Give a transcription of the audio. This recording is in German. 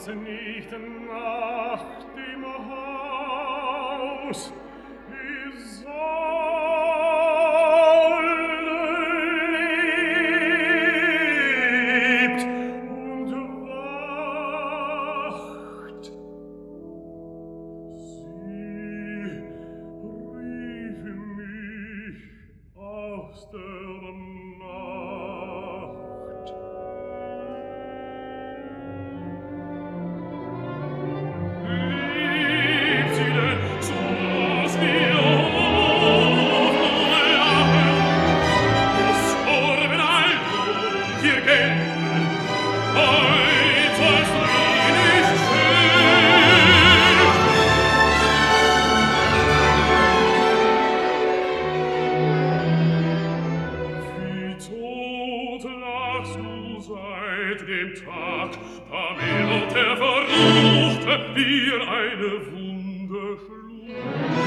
nicht nach dem Haus. Lebt und wacht. Sie riefen mich aus der Nacht. Lebt sie denn, so aus mir hier gehen, heut soll's nicht schön. Wie tot lagst du seit dem Tag, da mir der Verruchte dir eine Wunde schlug.